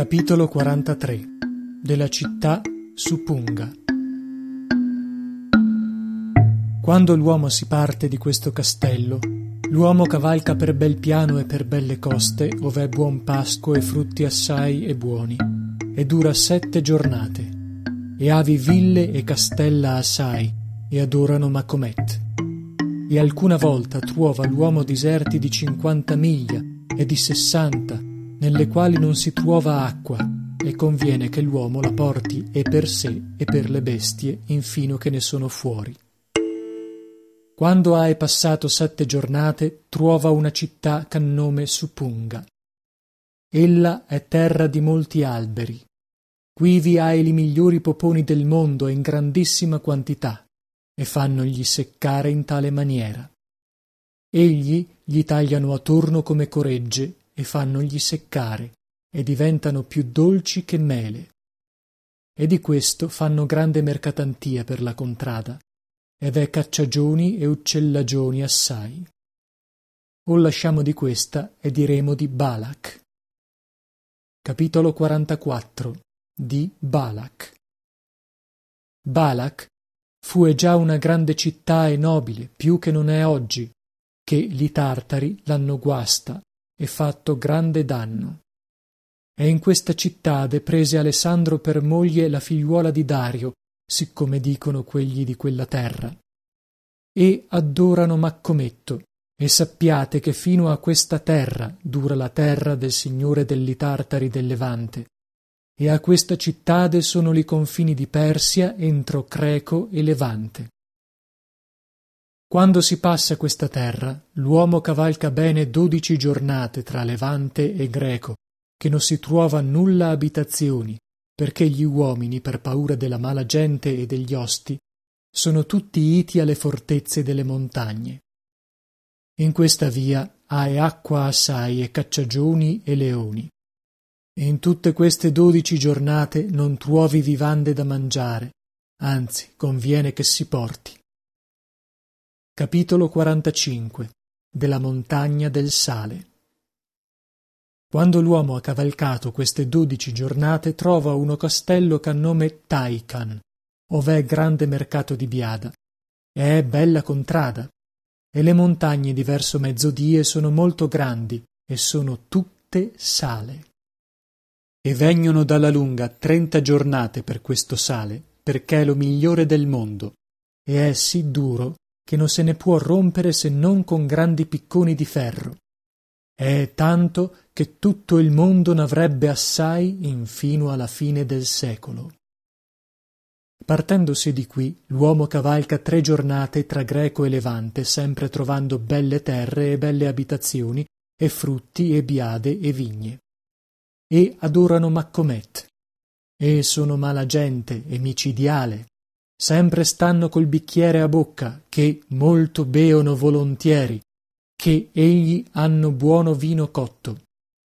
Capitolo 43 della città su Punga. Quando l'uomo si parte di questo castello, l'uomo cavalca per bel piano e per belle coste, ove è buon pasco e frutti assai e buoni, e dura 7 giornate, e avi ville e castella assai, e adorano Macomet. E alcuna volta truova l'uomo diserti di 50 miglia e di 60, nelle quali non si truova acqua, e conviene che l'uomo la porti e per sé e per le bestie, infino che ne sono fuori. Quando hai passato 7 giornate, truova una città c'ha nome Supunga. Ella è terra di molti alberi. Quivi hai li migliori poponi del mondo in grandissima quantità, e fannogli seccare in tale maniera. Egli gli tagliano a torno come coregge e fannogli seccare, e diventano più dolci che mele. E di questo fanno grande mercatantia per la contrada, ed è cacciagioni e uccellagioni assai. O lasciamo di questa e diremo di Balak. Capitolo 44 di Balak. Balak fu già una grande città e nobile, più che non è oggi, che li tartari l'hanno guasta e fatto grande danno. E in questa cittade prese Alessandro per moglie la figliuola di Dario, siccome dicono quegli di quella terra. E adorano Maccometto, e sappiate che fino a questa terra dura la terra del signore degli tartari del Levante, e a questa cittade sono li confini di Persia entro Creco e Levante. Quando si passa questa terra, l'uomo cavalca bene 12 giornate tra Levante e Greco, che non si truova nulla abitazioni, perché gli uomini, per paura della mala gente e degli osti, sono tutti iti alle fortezze delle montagne. In questa via hai acqua assai e cacciagioni e leoni. In tutte queste 12 giornate non truovi vivande da mangiare, anzi conviene che si porti. Capitolo 45 della montagna del sale. Quando l'uomo ha cavalcato queste 12 giornate, trova uno castello c'ha nome Taikan, ove è grande mercato di biada, e è bella contrada, e le montagne di verso mezzodie sono molto grandi, e sono tutte sale. E vegnono dalla lunga 30 giornate per questo sale, perché è lo migliore del mondo, e è sì duro che non se ne può rompere se non con grandi picconi di ferro. È tanto che tutto il mondo n'avrebbe assai infino alla fine del secolo. Partendosi di qui, l'uomo cavalca 3 giornate tra Greco e Levante, sempre trovando belle terre e belle abitazioni, e frutti e biade e vigne. E adorano Maccomet, e sono mala gente e micidiale. Sempre stanno col bicchiere a bocca, che molto beono volontieri, che egli hanno buono vino cotto.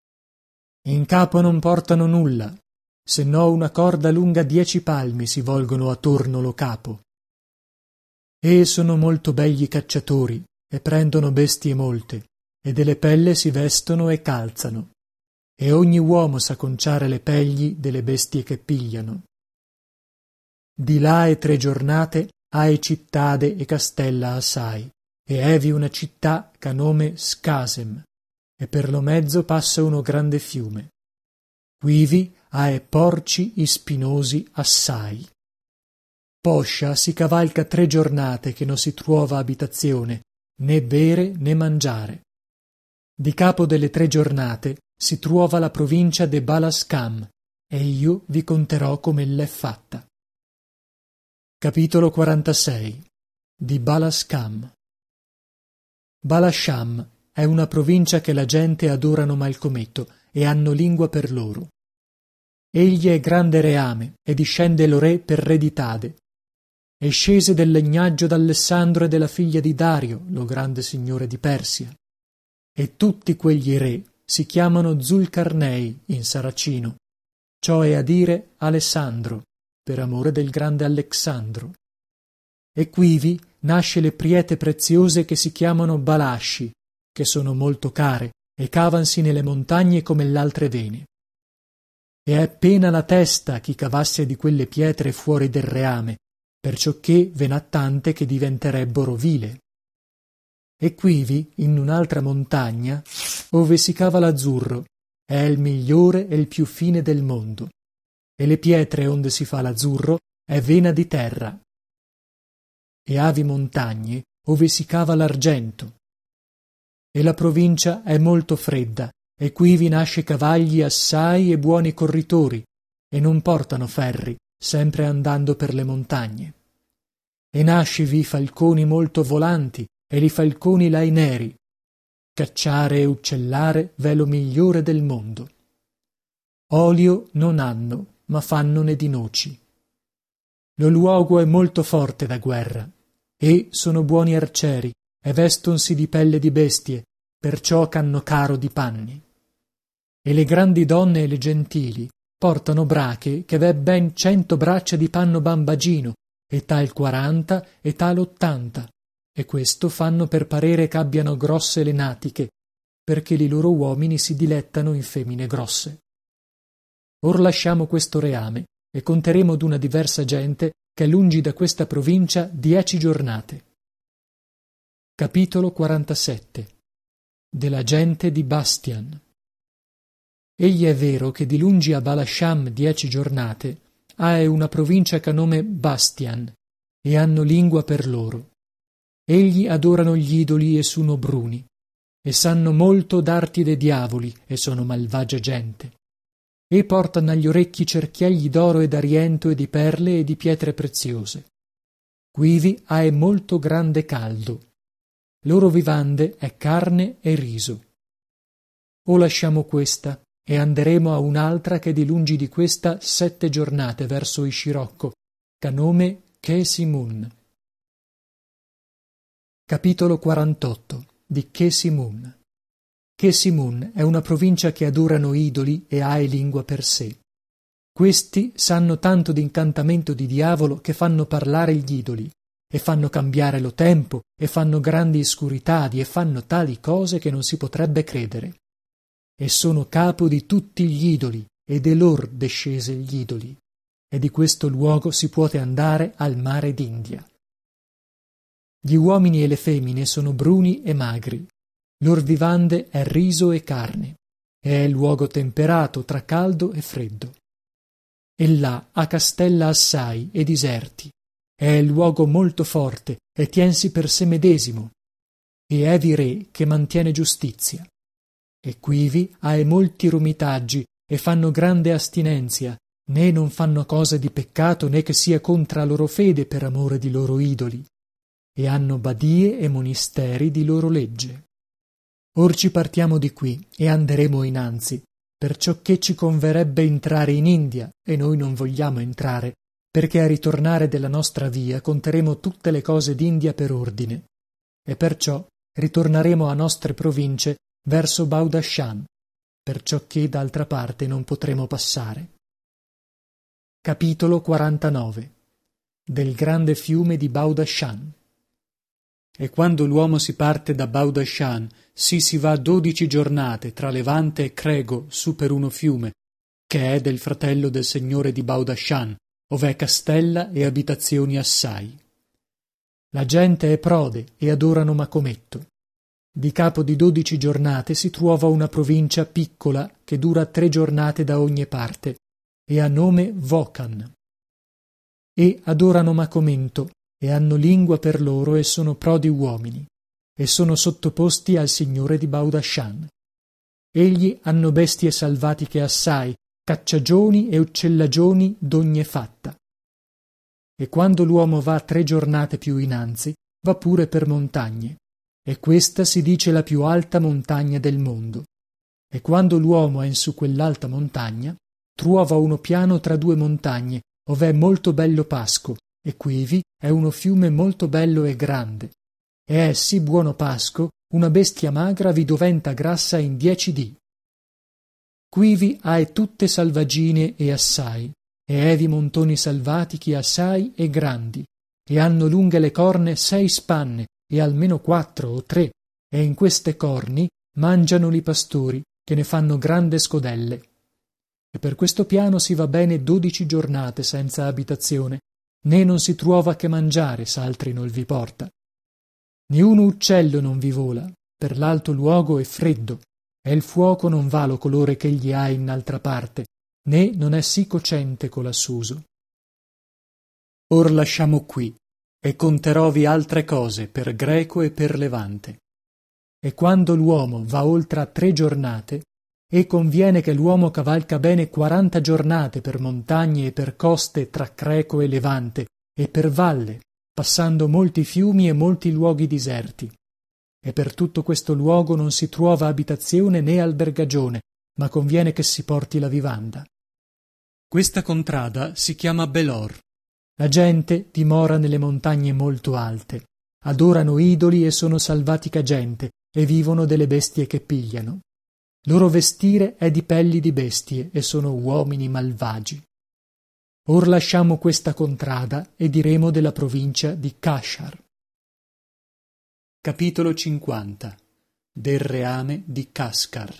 In capo non portano nulla, se no una corda lunga 10 palmi si volgono attorno lo capo. E sono molto begli cacciatori, e prendono bestie molte, e delle pelle si vestono e calzano, e ogni uomo sa conciare le pelli delle bestie che pigliano. Di là e 3 giornate hai cittade e castella assai, e evi una città c'ha nome Scasem, e per lo mezzo passa uno grande fiume. Quivi hai porci ispinosi assai. Poscia si cavalca 3 giornate che non si truova abitazione, né bere né mangiare. Di capo delle 3 giornate si truova la provincia de Balascam, e io vi conterò come l'è fatta. Capitolo 46 di Balascam. Balasham è una provincia che la gente adorano Malcometto e hanno lingua per loro. Egli è grande reame e discende lo re per reditade. E scese del legnaggio d'Alessandro e della figlia di Dario, lo grande signore di Persia. E tutti quegli re si chiamano Zulcarnei in saracino, ciò è a dire Alessandro, per amore del grande Alexandro. E quivi nasce le priete preziose che si chiamano Balasci, che sono molto care e cavansi nelle montagne come l'altre vene. e è pena la testa chi cavasse di quelle pietre fuori del reame, perciò che ve n'ha tante che diventerebbero vile. E quivi, in un'altra montagna, ove si cava l'azzurro, è il migliore e il più fine del mondo, e le pietre onde si fa l'azzurro è vena di terra. E avi montagne ove si cava l'argento. E la provincia è molto fredda, e quivi nasce cavagli assai e buoni corritori, e non portano ferri, sempre andando per le montagne. E nascivi falconi molto volanti, e li falconi lai neri. Cacciare e uccellare v'è lo migliore del mondo. Olio non hanno, ma fannone di noci. Lo luogo è molto forte da guerra, e sono buoni arcieri, e vestonsi di pelle di bestie, perciò ch'hanno caro di panni. E le grandi donne e le gentili portano brache che v'è ben 100 braccia di panno bambagino, e tal 40 e tal 80, e questo fanno per parere ch'abbiano grosse le natiche, perché li loro uomini si dilettano in femmine grosse. Or lasciamo questo reame e conteremo d'una diversa gente che è lungi da questa provincia 10 giornate. Capitolo 47 della gente di Bastian. Egli è vero che di lungi a Balasham 10 giornate ha una provincia che ha nome Bastian, e hanno lingua per loro. Egli adorano gli idoli e sono bruni, e sanno molto d'arti dei diavoli, e sono malvagia gente. E portano agli orecchi cerchiegli d'oro e d'ariento e di perle e di pietre preziose. Quivi ha molto grande caldo. Loro vivande è carne e riso. O lasciamo questa e anderemo a un'altra che di lungi di questa 7 giornate verso il Scirocco, ch'a nome Chesimun. Capitolo 48 di Chesimun. Chesimun è una provincia che adorano idoli e ha lingua per sé. Questi sanno tanto d'incantamento di diavolo che fanno parlare gli idoli, e fanno cambiare lo tempo, e fanno grandi scuritadi, e fanno tali cose che non si potrebbe credere. E sono capo di tutti gli idoli, ed è lor descese gli idoli, e di questo luogo si puote andare al mare d'India. Gli uomini e le femmine sono bruni e magri, lor vivande è riso e carne, e è luogo temperato tra caldo e freddo. E là ha castella assai e diserti, è luogo molto forte e tiensi per sé medesimo, e evi re che mantiene giustizia. E quivi ha molti rumitaggi e fanno grande astinenzia, né non fanno cosa di peccato né che sia contra loro fede per amore di loro idoli, e hanno badie e monisteri di loro legge. Or ci partiamo di qui e anderemo innanzi, perciò che ci converrebbe entrare in India, e noi non vogliamo entrare, perché a ritornare della nostra via conteremo tutte le cose d'India per ordine, e perciò ritornaremo a nostre province verso Baudashan, perciò che d'altra parte non potremo passare. Capitolo 49 del grande fiume di Baudashan. E quando l'uomo si parte da Baudashan, si va 12 giornate tra Levante e Crego su per uno fiume, che è del fratello del signore di Baudashan, ov'è castella e abitazioni assai. La gente è prode e adorano Macometto. Di capo di 12 giornate si trova una provincia piccola che dura 3 giornate da ogni parte, e ha nome Vocan. E adorano Macomento, e hanno lingua per loro e sono prodi uomini, e sono sottoposti al signore di Baudashan. Egli hanno bestie salvatiche assai, cacciagioni e uccellagioni d'ogne fatta. E quando l'uomo va 3 giornate più innanzi, va pure per montagne, e questa si dice la più alta montagna del mondo. E quando l'uomo è in su quell'alta montagna, trova uno piano tra 2 montagne, ov'è molto bello pasco, e quivi è uno fiume molto bello e grande, e è sì buono pasco, una bestia magra vi doventa grassa in 10 dì. Quivi ha tutte salvagine e assai, e evi montoni salvatichi assai e grandi, e hanno lunghe le corne 6 spanne, e almeno 4 o 3, e in queste corni mangiano li pastori, che ne fanno grande scodelle. e per questo piano si va bene 12 giornate senza abitazione, né non si truova che mangiare s'altri nol vi porta. Niuno uccello non vi vola, per l'alto luogo è freddo, e il fuoco non va lo colore ch'egli ha in altra parte, né non è sì cocente colassuso. Or lasciamo qui, e conterovi altre cose per Greco e per Levante. E quando l'uomo va oltre a 3 giornate, e conviene che l'uomo cavalca bene 40 giornate per montagne e per coste tra Creco e Levante, e per valle, passando molti fiumi e molti luoghi diserti. E per tutto questo luogo non si truova abitazione né albergagione, ma conviene che si porti la vivanda. Questa contrada si chiama Belor. La gente dimora nelle montagne molto alte, adorano idoli e sono salvatica gente, e vivono delle bestie che pigliano. Loro vestire è di pelli di bestie e sono uomini malvagi. Or lasciamo questa contrada e diremo della provincia di Cashar. Capitolo 50. Del reame di Cascar.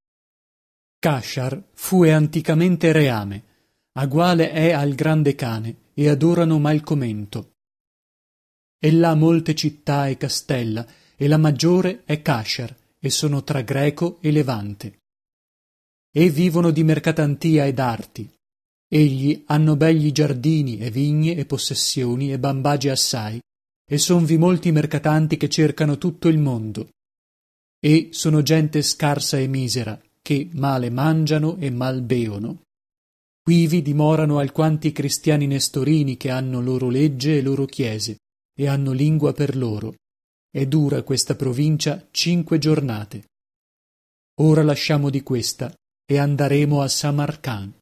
Cashar fue anticamente reame, aguale è al grande cane, e adorano Malcomento. Ella ha molte città e castella, e la maggiore è Cashar, e sono tra Greco e Levante. E vivono di mercatantia ed arti. Egli hanno begli giardini e vigne e possessioni e bambagi assai, e sonvi molti mercatanti che cercano tutto il mondo. E sono gente scarsa e misera, che male mangiano e mal beono. Quivi dimorano alquanti cristiani nestorini che hanno loro legge e loro chiese, e hanno lingua per loro. E dura questa provincia 5 giornate. Ora lasciamo di questa e andaremo a Samarcand.